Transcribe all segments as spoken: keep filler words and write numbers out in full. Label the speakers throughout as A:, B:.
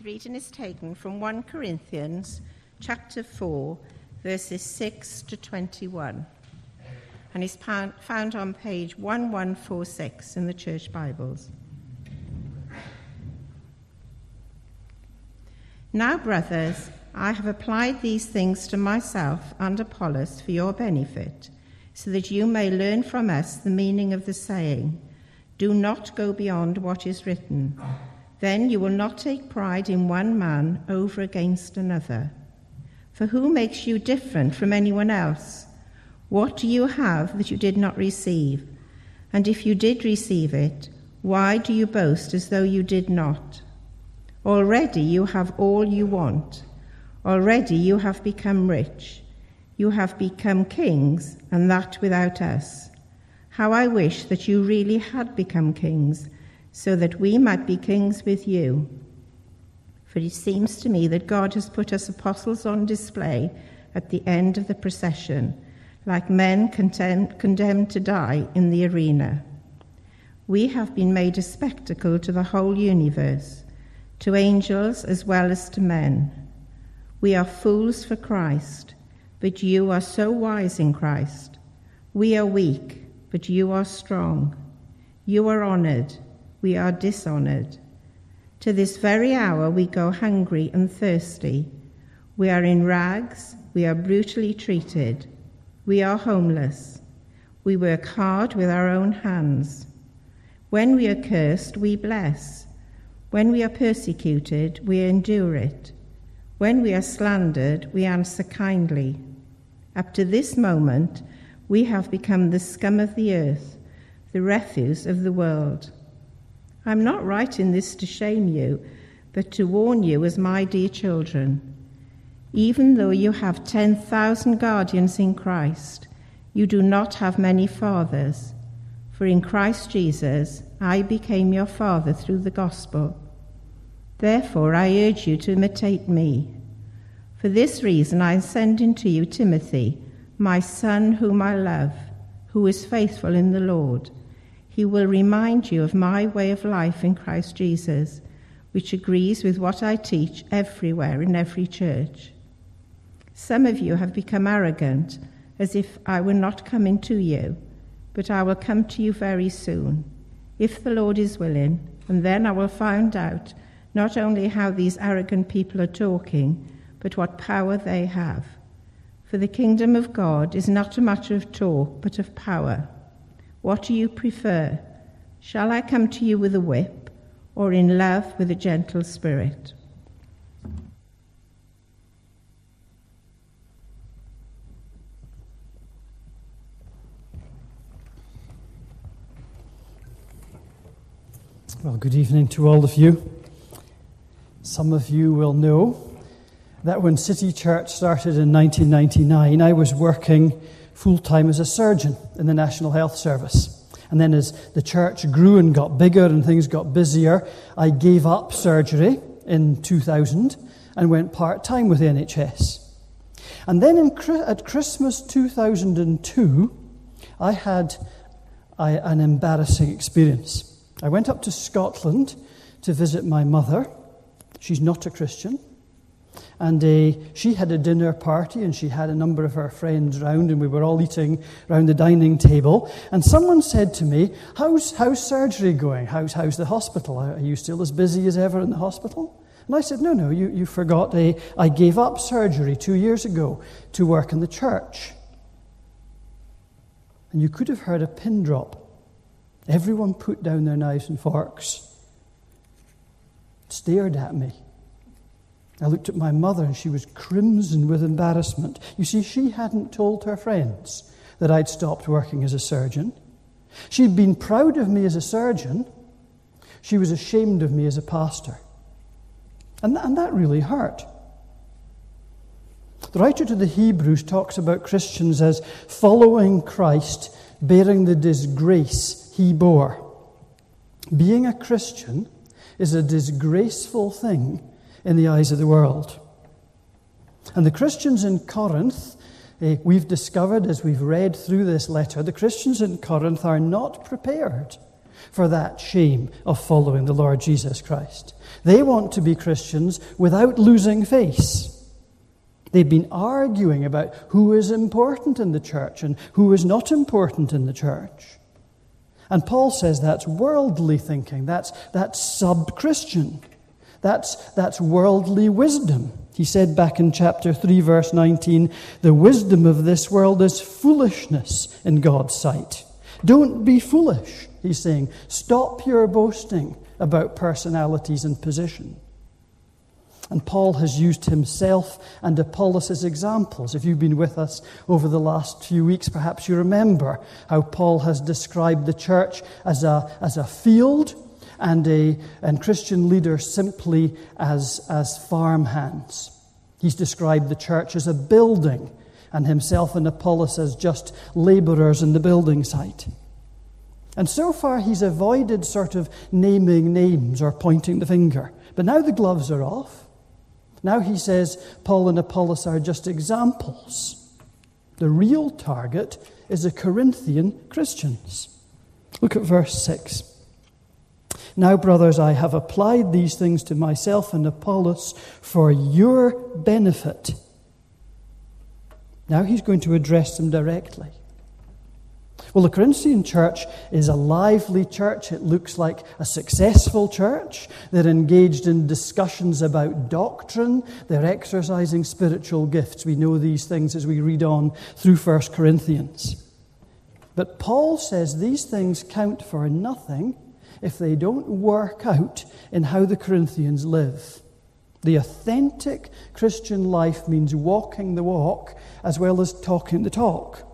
A: The reading is taken from First Corinthians chapter four, verses six to twenty-one, and is found on page eleven forty-six in the Church Bibles. Now, brothers, I have applied these things to myself and Apollos for your benefit, so that you may learn from us the meaning of the saying, do not go beyond what is written. Then you will not take pride in one man over against another. For who makes you different from anyone else? What do you have that you did not receive? And if you did receive it, why do you boast as though you did not? Already you have all you want. Already you have become rich. You have become kings, and that without us. How I wish that you really had become kings, so that we might be kings with you. For it seems to me that God has put us apostles on display at the end of the procession, like men condemned, condemned to die in the arena. We have been made a spectacle to the whole universe, to angels as well as to men. We are fools for Christ, but you are so wise in Christ. We are weak, but you are strong. You are honored, we are dishonored. To this very hour we go hungry and thirsty. We are in rags, we are brutally treated. We are homeless. We work hard with our own hands. When we are cursed, we bless. When we are persecuted, we endure it. When we are slandered, we answer kindly. Up to this moment, we have become the scum of the earth, the refuse of the world. I'm not writing this to shame you, but to warn you as my dear children. Even though you have ten thousand guardians in Christ, you do not have many fathers. For in Christ Jesus, I became your father through the gospel. Therefore, I urge you to imitate me. For this reason, I am sending to you Timothy, my son whom I love, who is faithful in the Lord. He will remind you of my way of life in Christ Jesus, which agrees with what I teach everywhere in every church. Some of you have become arrogant, as if I were not coming to you, but I will come to you very soon, if the Lord is willing, and then I will find out not only how these arrogant people are talking, but what power they have. For the kingdom of God is not a matter of talk, but of power. What do you prefer? Shall I come to you with a whip, or in love with a gentle spirit?
B: Well, good evening to all of you. Some of you will know that when City Church started in nineteen ninety-nine, I was working full-time as a surgeon in the National Health Service. And then as the church grew and got bigger and things got busier, I gave up surgery in two thousand and went part-time with the N H S. And then in, at Christmas two thousand two, I had I, an embarrassing experience. I went up to Scotland to visit my mother. She's not a Christian. And uh, she had a dinner party, and she had a number of her friends round, and we were all eating round the dining table. And someone said to me, how's, how's surgery going? How's, how's the hospital? Are you still as busy as ever in the hospital? And I said, no, no, you, you forgot. Uh, I gave up surgery two years ago to work in the church. And you could have heard a pin drop. Everyone put down their knives and forks, stared at me. I looked at my mother, and she was crimson with embarrassment. You see, she hadn't told her friends that I'd stopped working as a surgeon. She'd been proud of me as a surgeon. She was ashamed of me as a pastor. And, and that really hurt. The writer to the Hebrews talks about Christians as following Christ, bearing the disgrace he bore. Being a Christian is a disgraceful thing in the eyes of the world. And the Christians in Corinth, eh, we've discovered as we've read through this letter, the Christians in Corinth are not prepared for that shame of following the Lord Jesus Christ. They want to be Christians without losing face. They've been arguing about who is important in the church and who is not important in the church. And Paul says that's worldly thinking, that's, that's sub-Christian, that's, that's worldly wisdom. He said back in chapter three, verse nineteen, the wisdom of this world is foolishness in God's sight. Don't be foolish, he's saying. Stop your boasting about personalities and position. And Paul has used himself and Apollos as examples. If you've been with us over the last few weeks, perhaps you remember how Paul has described the church as a, as a field and, a, and Christian leaders simply as, as farmhands. He's described the church as a building and himself and Apollos as just laborers in the building site. And so far he's avoided sort of naming names or pointing the finger. But now the gloves are off. Now he says Paul and Apollos are just examples. The real target is the Corinthian Christians. Look at verse six. Now, brothers, I have applied these things to myself and Apollos for your benefit. Now he's going to address them directly. Well, the Corinthian church is a lively church. It looks like a successful church. They're engaged in discussions about doctrine. They're exercising spiritual gifts. We know these things as we read on through First Corinthians. But Paul says these things count for nothing if they don't work out in how the Corinthians live. The authentic Christian life means walking the walk as well as talking the talk.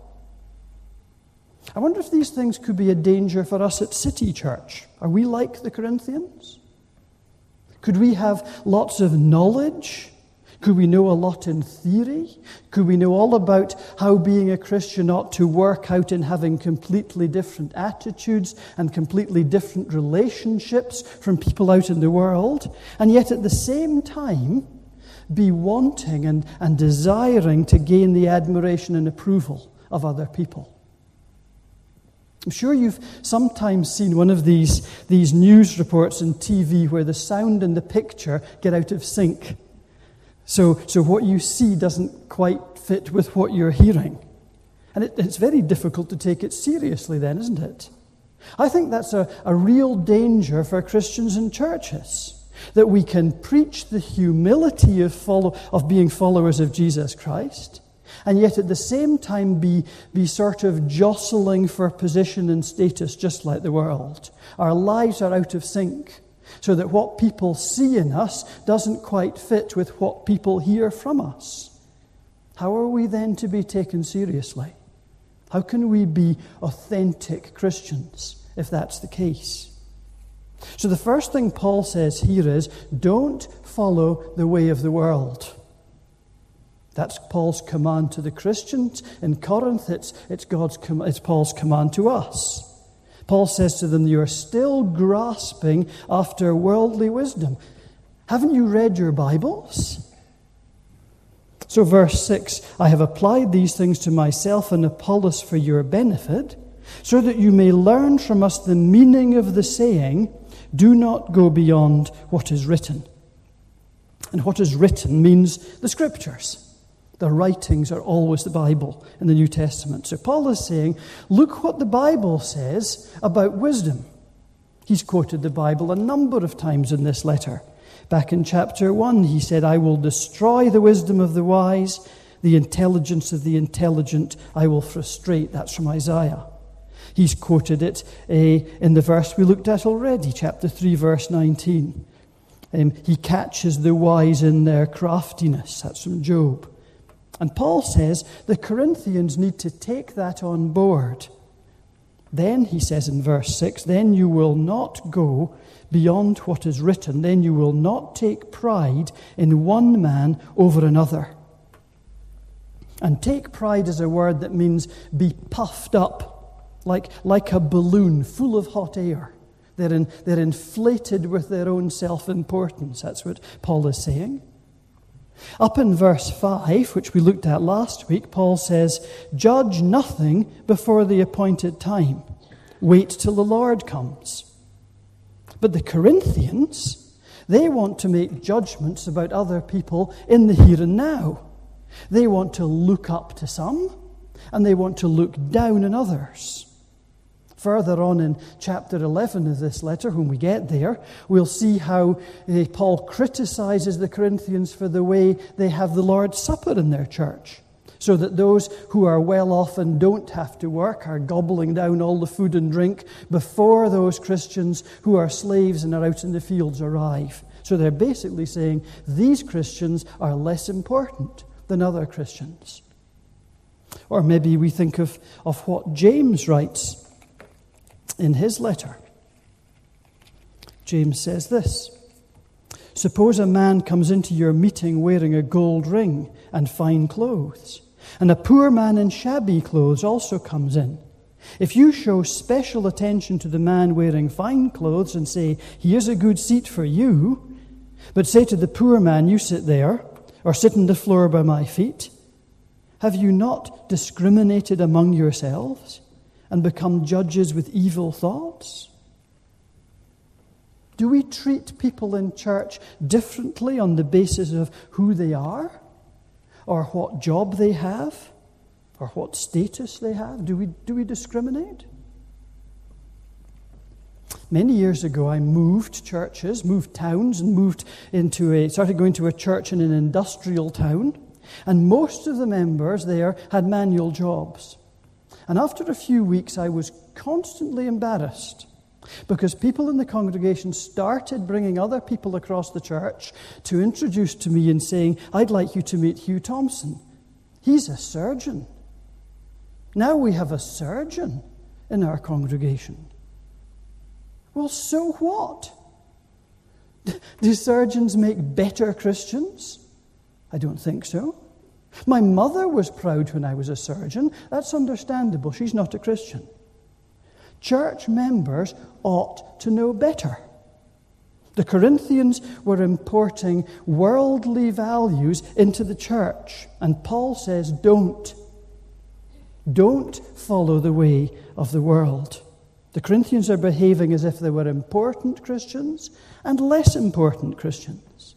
B: I wonder if these things could be a danger for us at City Church. Are we like the Corinthians? Could we have lots of knowledge? Could we know a lot in theory? Could we know all about how being a Christian ought to work out in having completely different attitudes and completely different relationships from people out in the world, and yet at the same time be wanting and, and desiring to gain the admiration and approval of other people? I'm sure you've sometimes seen one of these, these news reports on T V where the sound and the picture get out of sync. So, so what you see doesn't quite fit with what you're hearing. And it, it's very difficult to take it seriously then, isn't it? I think that's a, a real danger for Christians in churches, that we can preach the humility of, follow, of being followers of Jesus Christ, and yet at the same time be, be sort of jostling for position and status just like the world. Our lives are out of sync, so that what people see in us doesn't quite fit with what people hear from us. How are we then to be taken seriously? How can we be authentic Christians if that's the case? So the first thing Paul says here is, don't follow the way of the world. That's Paul's command to the Christians in Corinth. It's, it's, God's, it's Paul's command to us. Paul says to them, you're still grasping after worldly wisdom. Haven't you read your Bibles? So verse six, I have applied these things to myself and Apollos for your benefit, so that you may learn from us the meaning of the saying, do not go beyond what is written. And what is written means the Scriptures. The writings are always the Bible in the New Testament. So Paul is saying, look what the Bible says about wisdom. He's quoted the Bible a number of times in this letter. Back in chapter one, he said, I will destroy the wisdom of the wise, the intelligence of the intelligent I will frustrate. That's from Isaiah. He's quoted it uh, in the verse we looked at already, chapter three, verse nineteen. Um, he catches the wise in their craftiness. That's from Job. And Paul says the Corinthians need to take that on board. Then, he says in verse six, then you will not go beyond what is written. Then you will not take pride in one man over another. And take pride is a word that means be puffed up, like, like a balloon full of hot air. They're, in, they're inflated with their own self-importance. That's what Paul is saying. Up in verse five, which we looked at last week, Paul says, judge nothing before the appointed time. Wait till the Lord comes. But the Corinthians, they want to make judgments about other people in the here and now. They want to look up to some, and they want to look down on others. Further on in chapter eleven of this letter, when we get there, we'll see how uh, Paul criticizes the Corinthians for the way they have the Lord's Supper in their church, so that those who are well off and don't have to work are gobbling down all the food and drink before those Christians who are slaves and are out in the fields arrive. So they're basically saying these Christians are less important than other Christians. Or maybe we think of, of what James writes in his letter. James says this: suppose a man comes into your meeting wearing a gold ring and fine clothes, and a poor man in shabby clothes also comes in. If you show special attention to the man wearing fine clothes and say, here's a good seat for you, but say to the poor man, you sit there, or sit on the floor by my feet, have you not discriminated among yourselves and become judges with evil thoughts? Do we treat people in church differently on the basis of who they are, or what job they have, or what status they have? Do we, do we discriminate? Many years ago, I moved churches, moved towns, and moved into a, started going to a church in an industrial town, and most of the members there had manual jobs. And after a few weeks, I was constantly embarrassed because people in the congregation started bringing other people across the church to introduce to me and saying, I'd like you to meet Hugh Thompson. He's a surgeon. Now we have a surgeon in our congregation. Well, so what? Do surgeons make better Christians? I don't think so. My mother was proud when I was a surgeon. That's understandable. She's not a Christian. Church members ought to know better. The Corinthians were importing worldly values into the church, and Paul says, don't. Don't follow the way of the world. The Corinthians are behaving as if they were important Christians and less important Christians.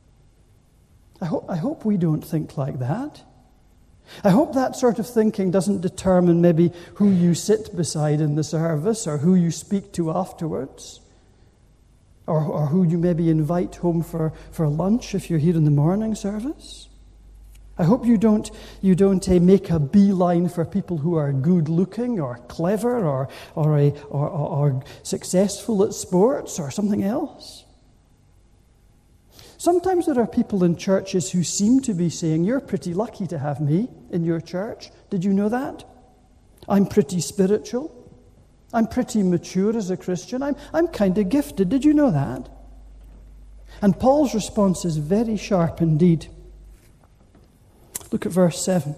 B: I hope, I hope we don't think like that. I hope that sort of thinking doesn't determine maybe who you sit beside in the service or who you speak to afterwards, or, or who you maybe invite home for, for lunch if you're here in the morning service. I hope you don't, you don't uh, make a beeline for people who are good-looking or clever or, or, a, or, or, or successful at sports or something else. Sometimes there are people in churches who seem to be saying, you're pretty lucky to have me in your church. Did you know that? I'm pretty spiritual. I'm pretty mature as a Christian. I'm, I'm kind of gifted. Did you know that? And Paul's response is very sharp indeed. Look at verse seven.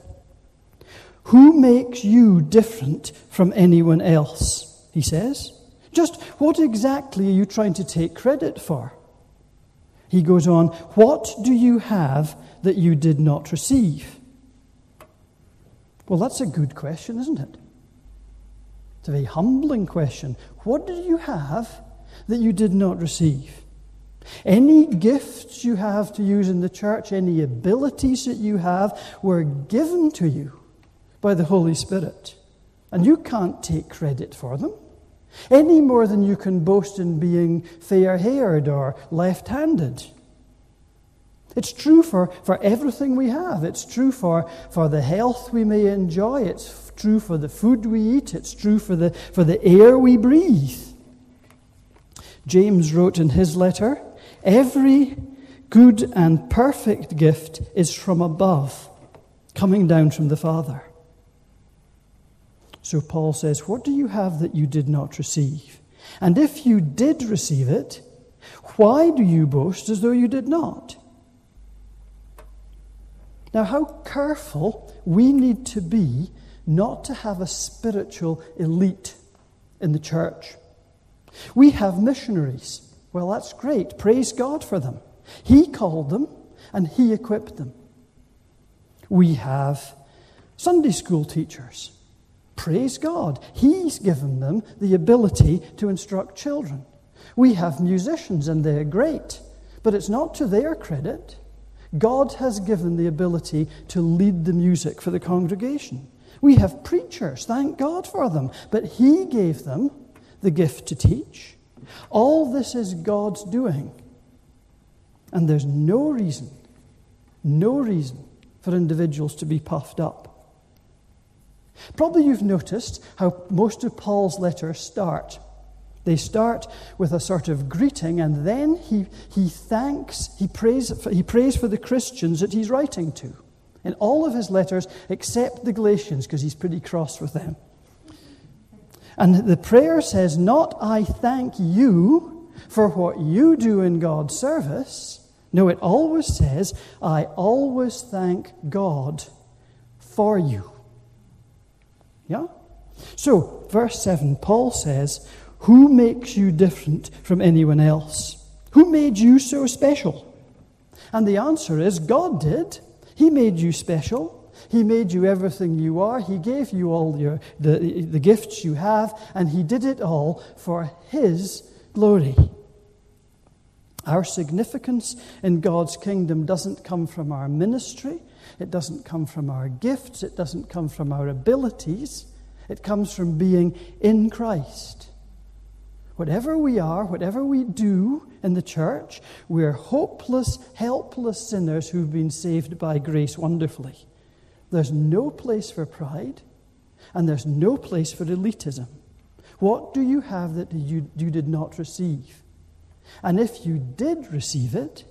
B: Who makes you different from anyone else? He says. Just what exactly are you trying to take credit for? He goes on, what do you have that you did not receive? Well, that's a good question, isn't it? It's a very humbling question. What do you have that you did not receive? Any gifts you have to use in the church, any abilities that you have, were given to you by the Holy Spirit. And you can't take credit for them, any more than you can boast in being fair-haired or left-handed. It's true for, for everything we have. It's true for, for the health we may enjoy. It's true for the food we eat. It's true for the, for the air we breathe. James wrote in his letter, every good and perfect gift is from above, coming down from the Father. So Paul says, what do you have that you did not receive? And if you did receive it, why do you boast as though you did not? Now, how careful we need to be not to have a spiritual elite in the church. We have missionaries. Well, that's great. Praise God for them. He called them and He equipped them. We have Sunday school teachers. Praise God. He's given them the ability to instruct children. We have musicians and they're great, but it's not to their credit. God has given the ability to lead the music for the congregation. We have preachers, thank God for them, but He gave them the gift to teach. All this is God's doing. And there's no reason, no reason for individuals to be puffed up. Probably you've noticed how most of Paul's letters start. They start with a sort of greeting, and then he, he thanks, he prays, he prays for the Christians that he's writing to. In all of his letters, except the Galatians, because he's pretty cross with them. And the prayer says, not I thank you for what you do in God's service. No, it always says, I always thank God for you. Yeah? So, verse seven, Paul says, who makes you different from anyone else? Who made you so special? And the answer is, God did. He made you special. He made you everything you are. He gave you all your the, the gifts you have, and He did it all for His glory. Our significance in God's kingdom doesn't come from our ministry. It doesn't come from our gifts. It doesn't come from our abilities. It comes from being in Christ. Whatever we are, whatever we do in the church, we're hopeless, helpless sinners who've been saved by grace wonderfully. There's no place for pride, and there's no place for elitism. What do you have that you, you did not receive? And if you did receive it,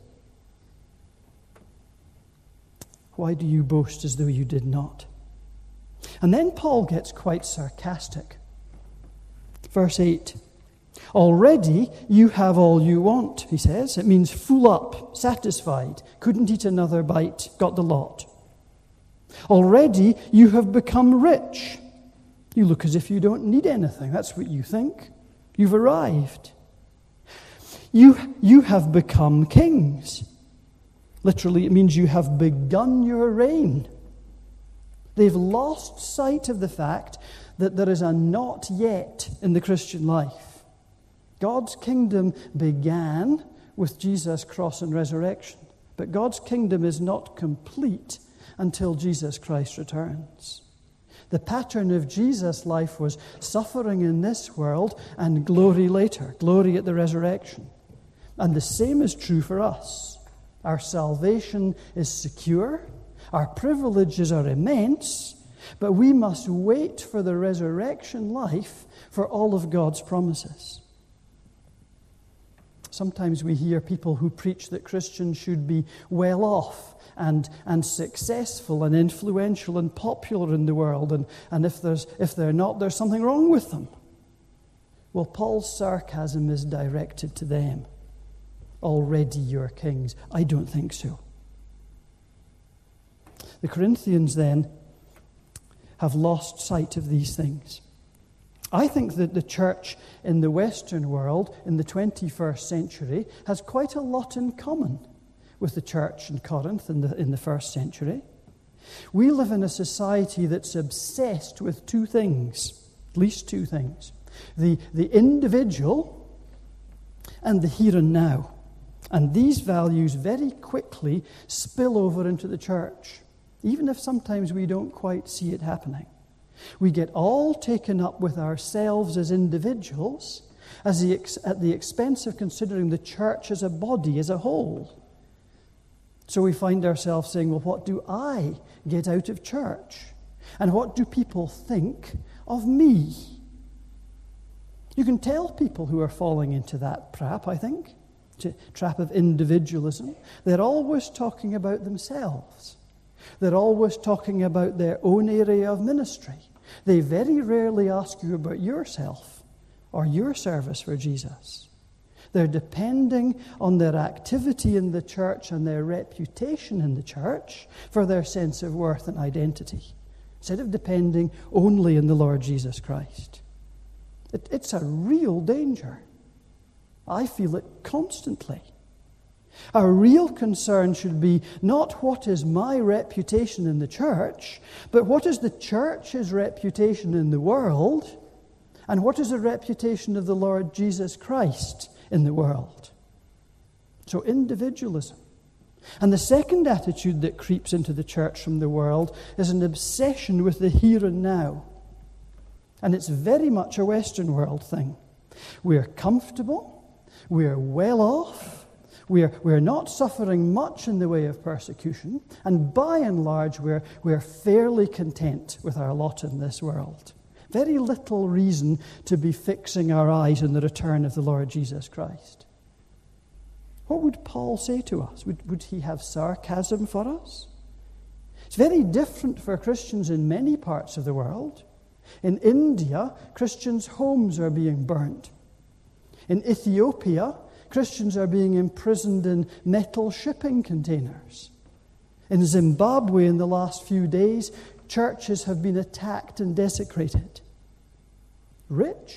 B: why do you boast as though you did not? And then Paul gets quite sarcastic. Verse eight. Already you have all you want, he says. It means full up, satisfied, couldn't eat another bite, got the lot. Already you have become rich. You look as if you don't need anything. That's what you think. You've arrived. You, you have become kings. Literally, it means you have begun your reign. They've lost sight of the fact that there is a not yet in the Christian life. God's kingdom began with Jesus' cross and resurrection, but God's kingdom is not complete until Jesus Christ returns. The pattern of Jesus' life was suffering in this world and glory later, glory at the resurrection. And the same is true for us. Our salvation is secure, our privileges are immense, but we must wait for the resurrection life for all of God's promises. Sometimes we hear people who preach that Christians should be well off and, and successful and influential and popular in the world, and, and if there's if they're not, there's something wrong with them. Well, Paul's sarcasm is directed to them. Already you're kings. I don't think so. The Corinthians then have lost sight of these things. I think that the church in the Western world in the twenty-first century has quite a lot in common with the church in Corinth in the, in the first century. We live in a society that's obsessed with two things, at least two things. The, the individual and the here and now. And these values very quickly spill over into the church, even if sometimes we don't quite see it happening. We get all taken up with ourselves as individuals as the ex- at the expense of considering the church as a body, as a whole. So we find ourselves saying, well, what do I get out of church? And what do people think of me? You can tell people who are falling into that trap, I think, to trap of individualism. They're always talking about themselves. They're always talking about their own area of ministry. They very rarely ask you about yourself or your service for Jesus. They're depending on their activity in the church and their reputation in the church for their sense of worth and identity, instead of depending only on the Lord Jesus Christ. It, it's a real danger. I feel it constantly. Our real concern should be not what is my reputation in the church, but what is the church's reputation in the world, and what is the reputation of the Lord Jesus Christ in the world. So individualism. And the second attitude that creeps into the church from the world is an obsession with the here and now. And it's very much a Western world thing. We're comfortable, we're well off, we're, we're not suffering much in the way of persecution, and by and large we're, we're fairly content with our lot in this world. Very little reason to be fixing our eyes on the return of the Lord Jesus Christ. What would Paul say to us? Would, would he have sarcasm for us? It's very different for Christians in many parts of the world. In India, Christians' homes are being burnt. In Ethiopia, Christians are being imprisoned in metal shipping containers. In Zimbabwe, in the last few days, churches have been attacked and desecrated. Rich?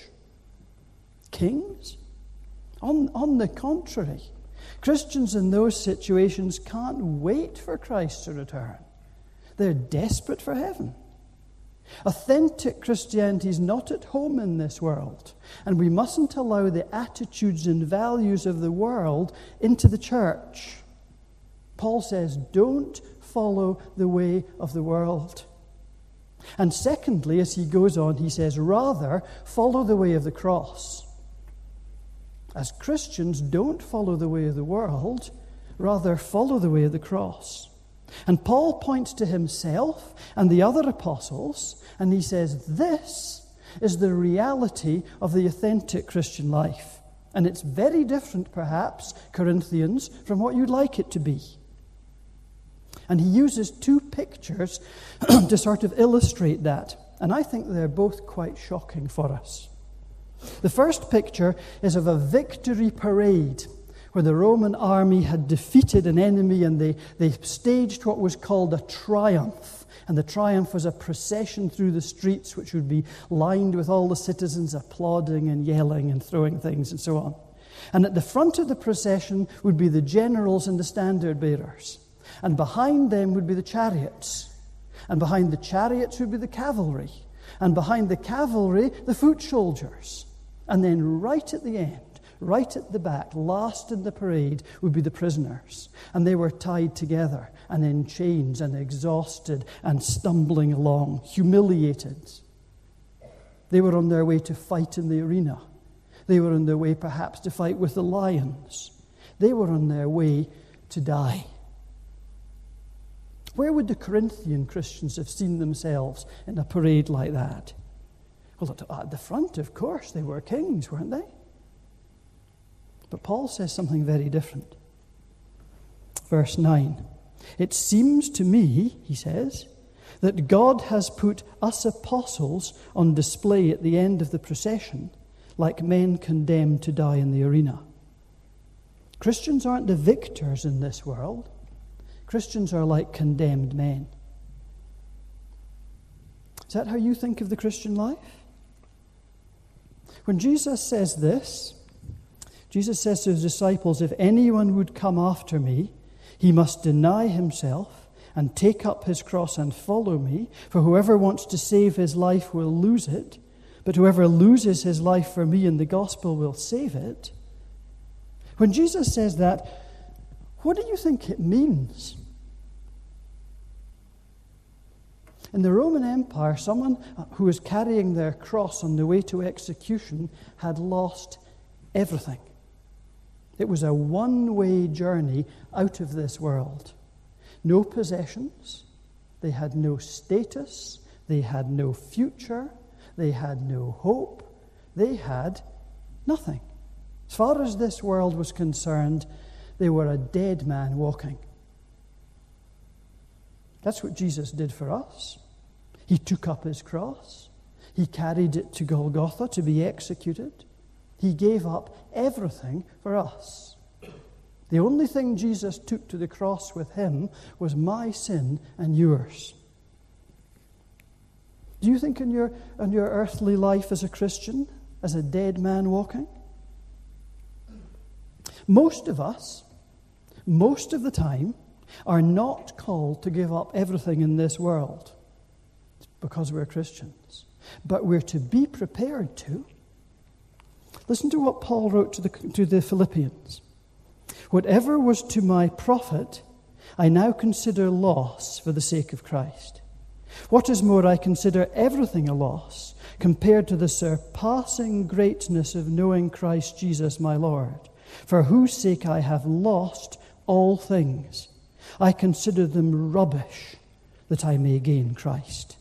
B: Kings? On, on the contrary, Christians in those situations can't wait for Christ to return. They're desperate for heaven. Authentic Christianity is not at home in this world, and we mustn't allow the attitudes and values of the world into the church. Paul says, don't follow the way of the world. And secondly, as he goes on, he says, rather, follow the way of the cross. As Christians, don't follow the way of the world, rather follow the way of the cross. And Paul points to himself and the other apostles, and he says, this is the reality of the authentic Christian life. And it's very different, perhaps, Corinthians, from what you'd like it to be. And he uses two pictures to sort of illustrate that. And I think they're both quite shocking for us. The first picture is of a victory parade where the Roman army had defeated an enemy and they, they staged what was called a triumph. And the triumph was a procession through the streets which would be lined with all the citizens applauding and yelling and throwing things and so on. And at the front of the procession would be the generals and the standard bearers. And behind them would be the chariots. And behind the chariots would be the cavalry. And behind the cavalry, the foot soldiers. And then right at the end, right at the back, last in the parade, would be the prisoners. And they were tied together and in chains and exhausted and stumbling along, humiliated. They were on their way to fight in the arena. They were on their way perhaps to fight with the lions. They were on their way to die. Where would the Corinthian Christians have seen themselves in a parade like that? Well, at the front, of course, they were kings, weren't they? But Paul says something very different. Verse nine. It seems to me, he says, that God has put us apostles on display at the end of the procession, like men condemned to die in the arena. Christians aren't the victors in this world. Christians are like condemned men. Is that how you think of the Christian life? When Jesus says this, Jesus says to his disciples, if anyone would come after me, he must deny himself and take up his cross and follow me. For whoever wants to save his life will lose it, but whoever loses his life for me and the gospel will save it. When Jesus says that, what do you think it means? In the Roman Empire, someone who was carrying their cross on the way to execution had lost everything. It was a one-way journey out of this world. No possessions. They had no status. They had no future. They had no hope. They had nothing. As far as this world was concerned, they were a dead man walking. That's what Jesus did for us. He took up his cross. He carried it to Golgotha to be executed. He gave up everything for us. The only thing Jesus took to the cross with him was my sin and yours. Do you think in your, in your earthly life as a Christian, as a dead man walking? Most of us most of the time, are not called to give up everything in this world because we're Christians. But we're to be prepared to. Listen to what Paul wrote to the, to the Philippians. Whatever was to my profit, I now consider loss for the sake of Christ. What is more, I consider everything a loss compared to the surpassing greatness of knowing Christ Jesus my Lord, for whose sake I have lost all things. I consider them rubbish that I may gain Christ.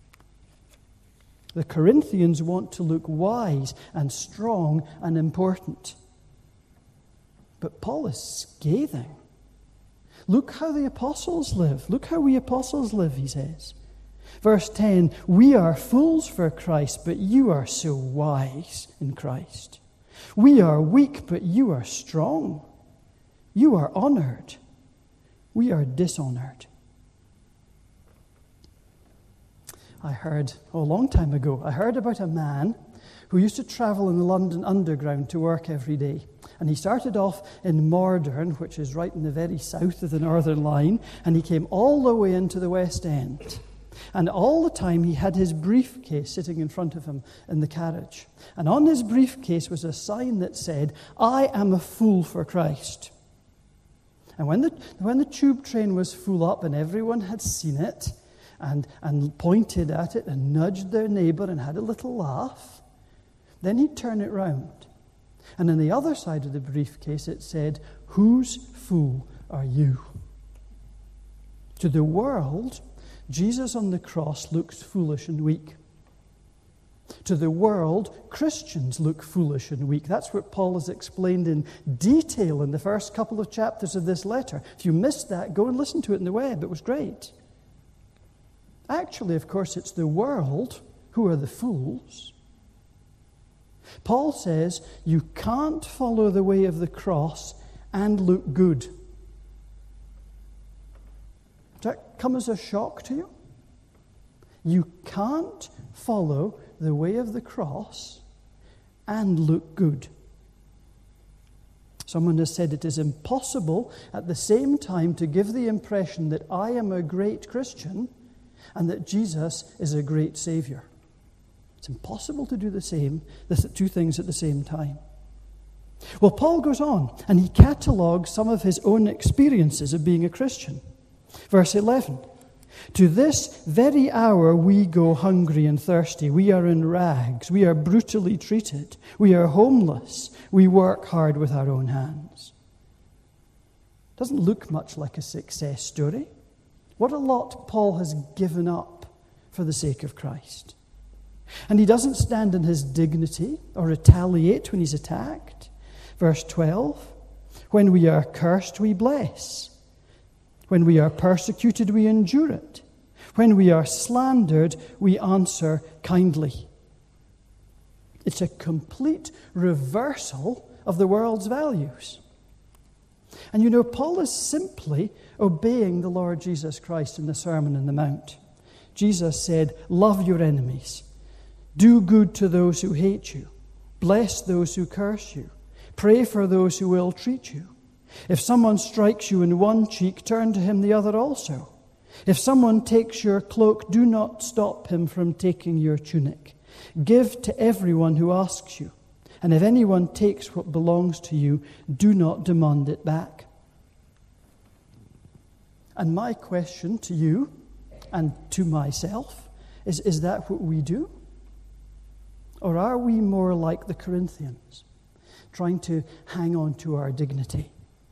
B: The Corinthians want to look wise and strong and important. But Paul is scathing. Look how the apostles live. Look how we apostles live, he says. Verse ten, we are fools for Christ, but you are so wise in Christ. We are weak, but you are strong. You are honored. We are dishonored. I heard, oh, a long time ago, I heard about a man who used to travel in the London Underground to work every day. And he started off in Mordern, which is right in the very south of the Northern Line, and he came all the way into the West End. And all the time he had his briefcase sitting in front of him in the carriage. And on his briefcase was a sign that said, I am a fool for Christ. And when the, when the tube train was full up and everyone had seen it and, and pointed at it and nudged their neighbour and had a little laugh, then he'd turn it round. And on the other side of the briefcase it said, whose fool are you? To the world, Jesus on the cross looks foolish and weak. To the world, Christians look foolish and weak. That's what Paul has explained in detail in the first couple of chapters of this letter. If you missed that, go and listen to it in the web. It was great. Actually, of course, it's the world who are the fools. Paul says you can't follow the way of the cross and look good. Does that come as a shock to you? You can't follow the way of the cross and look good. Someone has said it is impossible at the same time to give the impression that I am a great Christian and that Jesus is a great Savior. It's impossible to do the same, the two things at the same time. Well, Paul goes on and he catalogues some of his own experiences of being a Christian. Verse eleven. To this very hour we go hungry and thirsty. We are in rags. We are brutally treated. We are homeless. We work hard with our own hands. Doesn't look much like a success story. What a lot Paul has given up for the sake of Christ. And he doesn't stand in his dignity or retaliate when he's attacked. Verse twelve, when we are cursed, we bless. When we are persecuted, we endure it. When we are slandered, we answer kindly. It's a complete reversal of the world's values. And you know, Paul is simply obeying the Lord Jesus Christ in the Sermon on the Mount. Jesus said, love your enemies. Do good to those who hate you. Bless those who curse you. Pray for those who ill treat you. If someone strikes you in one cheek, turn to him the other also. If someone takes your cloak, do not stop him from taking your tunic. Give to everyone who asks you. And if anyone takes what belongs to you, do not demand it back. And my question to you and to myself is, is that what we do? Or are we more like the Corinthians, trying to hang on to our dignity?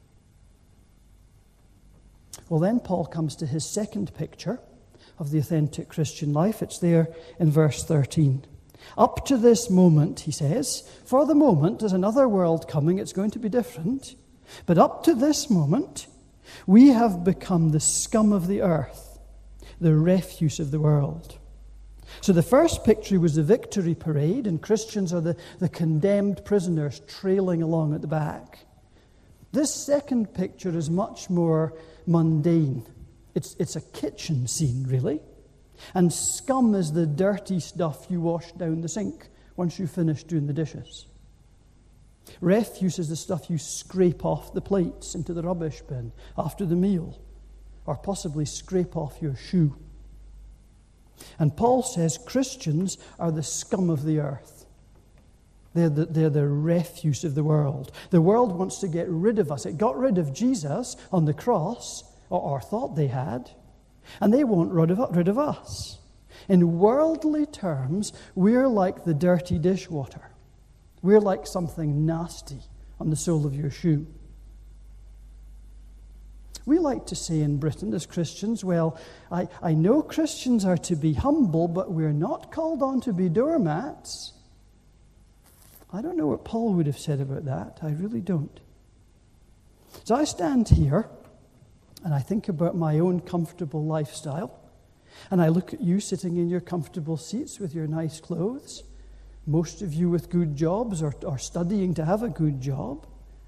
B: Well, then Paul comes to his second picture of the authentic Christian life. It's there in verse thirteen. Up to this moment, he says, for the moment, there's another world coming, it's going to be different. But up to this moment, we have become the scum of the earth, the refuse of the world. So the first picture was the victory parade, and Christians are the, the condemned prisoners trailing along at the back. This second picture is much more mundane. It's, it's a kitchen scene, really. And scum is the dirty stuff you wash down the sink once you finish doing the dishes. Refuse is the stuff you scrape off the plates into the rubbish bin after the meal, or possibly scrape off your shoe. And Paul says Christians are the scum of the earth. They're the, they're the refuse of the world. The world wants to get rid of us. It got rid of Jesus on the cross, or, or thought they had, and they want rid of, rid of us. In worldly terms, we're like the dirty dishwater. We're like something nasty on the sole of your shoe. We like to say in Britain as Christians, well, I, I know Christians are to be humble, but we're not called on to be doormats. I don't know what Paul would have said about that. I really don't. So I stand here and I think about my own comfortable lifestyle, and I look at you sitting in your comfortable seats with your nice clothes, most of you with good jobs or, or studying to have a good job.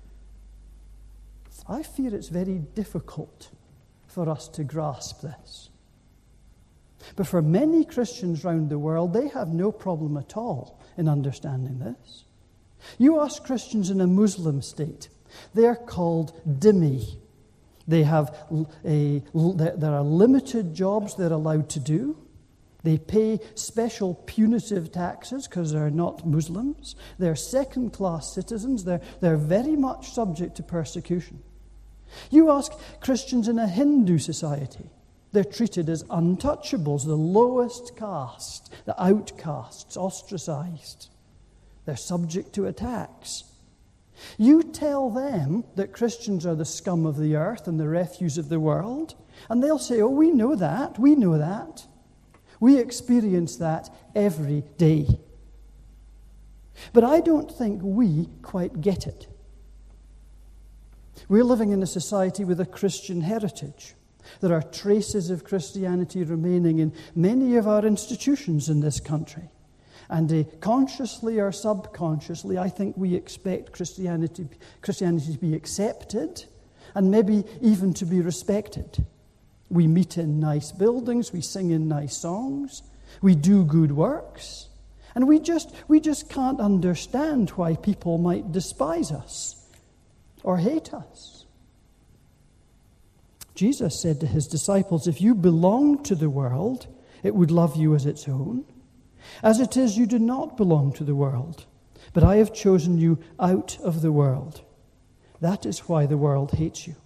B: I fear it's very difficult for us to grasp this. But for many Christians around the world, they have no problem at all in understanding this. You ask Christians in a Muslim state, they're called dhimmi. They have a, there are limited jobs they're allowed to do. They pay special punitive taxes because they're not Muslims. They're second-class citizens. They're, they're very much subject to persecution. You ask Christians in a Hindu society, they're treated as untouchables, the lowest caste, the outcasts, ostracized. They're subject to attacks. You tell them that Christians are the scum of the earth and the refuse of the world, and they'll say, oh, we know that, we know that. We experience that every day. But I don't think we quite get it. We're living in a society with a Christian heritage. There are traces of Christianity remaining in many of our institutions in this country. And uh, consciously or subconsciously, I think we expect Christianity, Christianity to be accepted and maybe even to be respected. We meet in nice buildings, we sing in nice songs, we do good works, and we just we just can't understand why people might despise us or hate us. Jesus said to his disciples, if you belong to the world, it would love you as its own. As it is, you do not belong to the world, but I have chosen you out of the world. That is why the world hates you.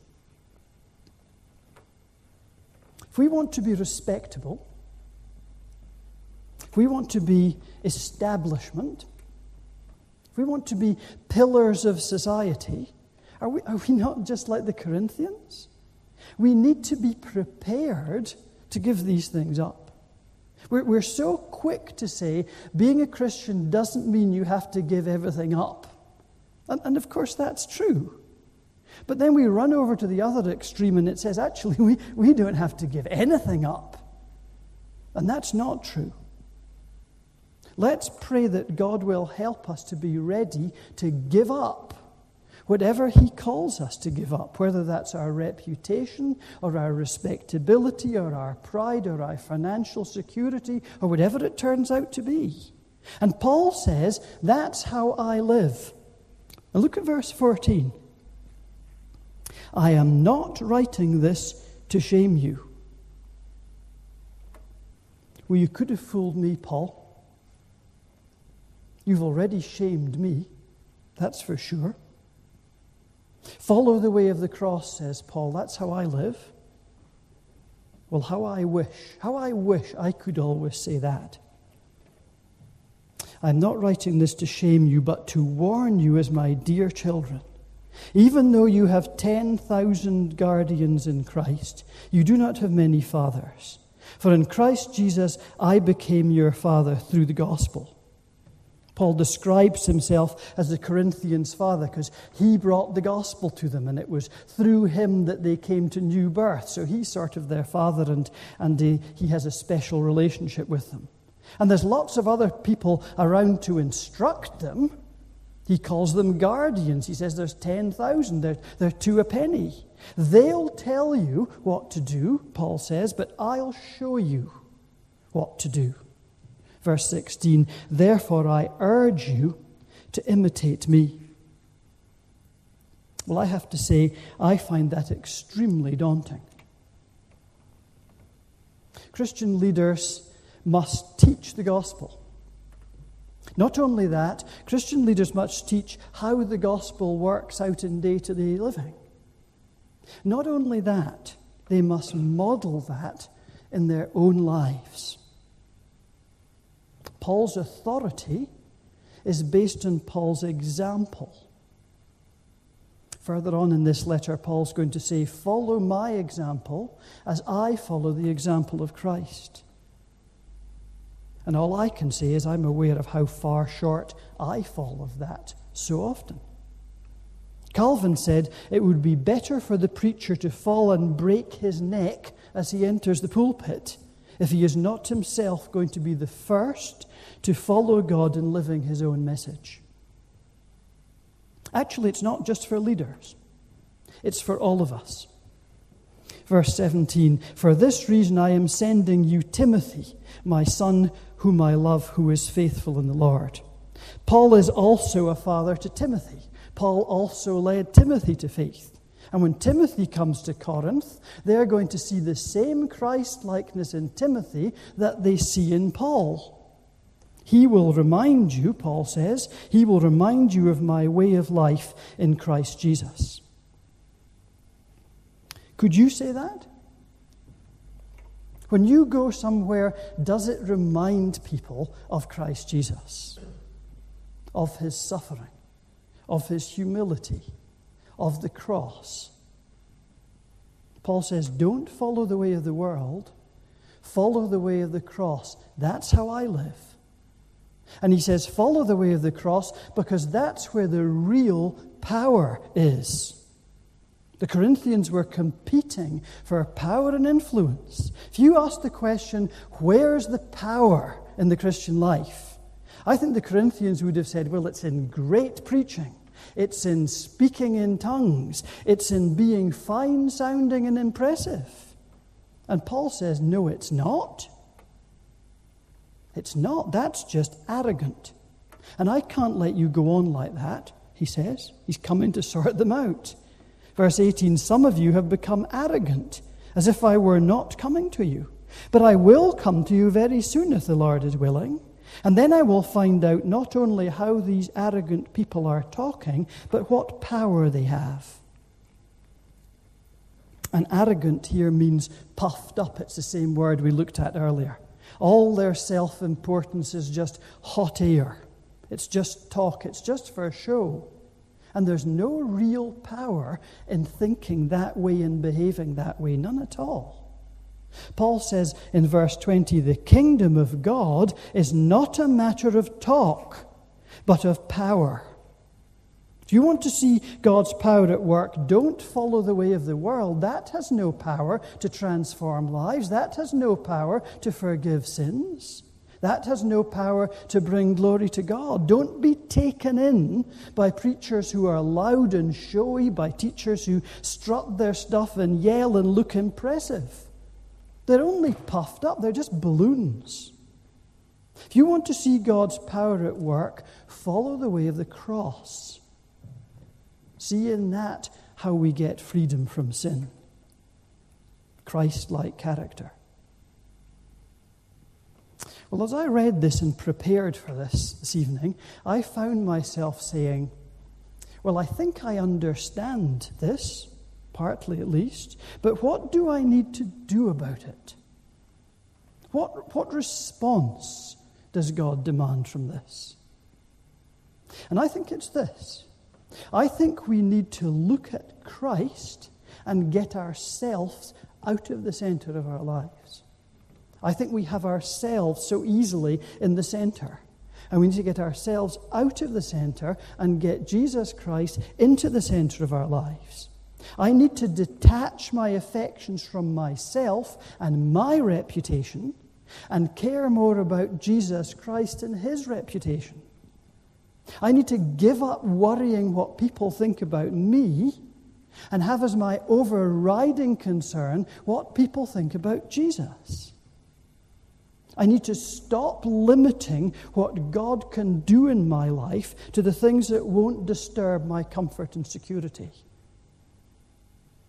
B: If we want to be respectable, if we want to be establishment, if we want to be pillars of society, are we, are we not just like the Corinthians? We need to be prepared to give these things up. We're, we're so quick to say being a Christian doesn't mean you have to give everything up. And, and of course that's true. But then we run over to the other extreme and it says, actually, we, we don't have to give anything up. And that's not true. Let's pray that God will help us to be ready to give up whatever he calls us to give up, whether that's our reputation or our respectability or our pride or our financial security or whatever it turns out to be. And Paul says, that's how I live. Now look at verse fourteen. I am not writing this to shame you. Well, you could have fooled me, Paul. You've already shamed me, that's for sure. Follow the way of the cross, says Paul. That's how I live. Well, how I wish, how I wish I could always say that. I'm not writing this to shame you, but to warn you as my dear children. Even though you have ten thousand guardians in Christ, you do not have many fathers. For in Christ Jesus, I became your father through the gospel. Paul describes himself as the Corinthians' father because he brought the gospel to them, and it was through him that they came to new birth. So he's sort of their father, and, and he, he has a special relationship with them. And there's lots of other people around to instruct them. He calls them guardians. He says there's ten thousand. They're, they're two a penny. They'll tell you what to do, Paul says, but I'll show you what to do. Verse sixteen, therefore I urge you to imitate me Well, I have to say, I find that extremely daunting. Christian leaders must teach the gospel. Not only that, Christian leaders must teach how the gospel works out in day-to-day living. Not only that, they must model that in their own lives. Paul's authority is based on Paul's example. Further on in this letter, Paul's going to say, "Follow my example as I follow the example of Christ." And all I can say is I'm aware of how far short I fall of that so often. Calvin said it would be better for the preacher to fall and break his neck as he enters the pulpit if he is not himself going to be the first to follow God in living his own message. Actually, it's not just for leaders. It's for all of us. Verse seventeen, "For this reason I am sending you Timothy, my son, whom I love, who is faithful in the Lord." Paul is also a father to Timothy. Paul also led Timothy to faith. And when Timothy comes to Corinth, they're going to see the same Christ-likeness in Timothy that they see in Paul. He will remind you, Paul says, he will remind you of my way of life in Christ Jesus. Could you say that? When you go somewhere, does it remind people of Christ Jesus? Of his suffering, of his humility, of the cross? Paul says, don't follow the way of the world, follow the way of the cross. That's how I live. And he says, follow the way of the cross because that's where the real power is. The Corinthians were competing for power and influence. If you ask the question, where's the power in the Christian life? I think the Corinthians would have said, well, it's in great preaching. It's in speaking in tongues. It's in being fine-sounding and impressive. And Paul says, no, it's not. It's not. That's just arrogant. And I can't let you go on like that, he says. He's coming to sort them out. Verse eighteen, some of you have become arrogant, as if I were not coming to you. But I will come to you very soon, if the Lord is willing. And then I will find out not only how these arrogant people are talking, but what power they have. And arrogant here means puffed up. It's the same word we looked at earlier. All their self-importance is just hot air. It's just talk. It's just for show. And there's no real power in thinking that way and behaving that way. None at all. Paul says in verse twenty, the kingdom of God is not a matter of talk, but of power. If you want to see God's power at work, don't follow the way of the world. That has no power to transform lives. That has no power to forgive sins. That has no power to bring glory to God. Don't be taken in by preachers who are loud and showy, by teachers who strut their stuff and yell and look impressive. They're only puffed up. They're just balloons. If you want to see God's power at work, follow the way of the cross. See in that how we get freedom from sin. Christ-like character. Well, as I read this and prepared for this this evening, I found myself saying, well, I think I understand this, partly at least, but what do I need to do about it? What, what response does God demand from this? And I think it's this. I think we need to look at Christ and get ourselves out of the center of our lives. I think we have ourselves so easily in the center. And we need to get ourselves out of the center and get Jesus Christ into the center of our lives. I need to detach my affections from myself and my reputation and care more about Jesus Christ and his reputation. I need to give up worrying what people think about me and have as my overriding concern what people think about Jesus. I need to stop limiting what God can do in my life to the things that won't disturb my comfort and security.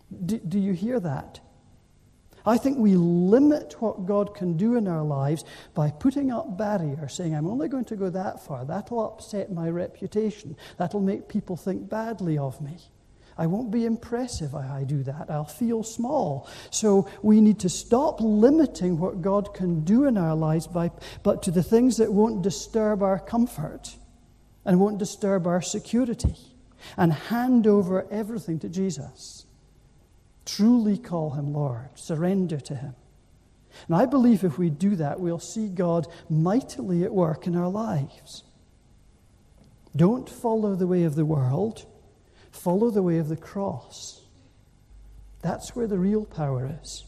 B: Do, do you hear that? I think we limit what God can do in our lives by putting up barriers, saying, I'm only going to go that far. That'll upset my reputation. That'll make people think badly of me. I won't be impressive if I do that. I'll feel small. So we need to stop limiting what God can do in our lives, by, but to the things that won't disturb our comfort and won't disturb our security, and hand over everything to Jesus. Truly call him Lord. Surrender to him. And I believe if we do that, we'll see God mightily at work in our lives. Don't follow the way of the world. Follow the way of the cross. That's where the real power is.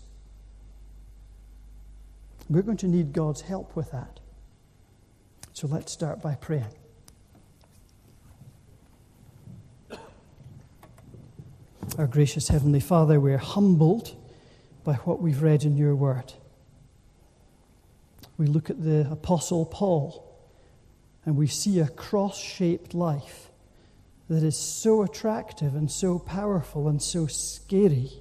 B: We're going to need God's help with that. So let's start by praying. Our gracious Heavenly Father, we're humbled by what we've read in your word. We look at the Apostle Paul and we see a cross-shaped life that is so attractive and so powerful and so scary.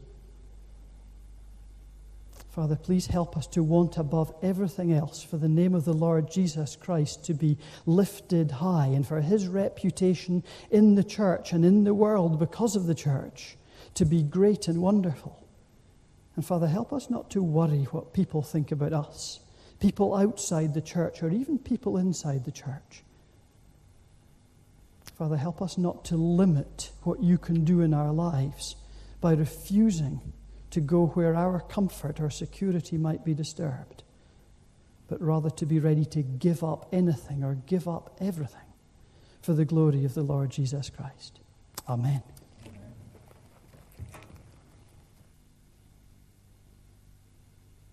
B: Father, please help us to want above everything else for the name of the Lord Jesus Christ to be lifted high, and for his reputation in the church and in the world because of the church to be great and wonderful. And Father, help us not to worry what people think about us, people outside the church or even people inside the church. Father, help us not to limit what you can do in our lives by refusing to go where our comfort or security might be disturbed, but rather to be ready to give up anything or give up everything for the glory of the Lord Jesus Christ. Amen.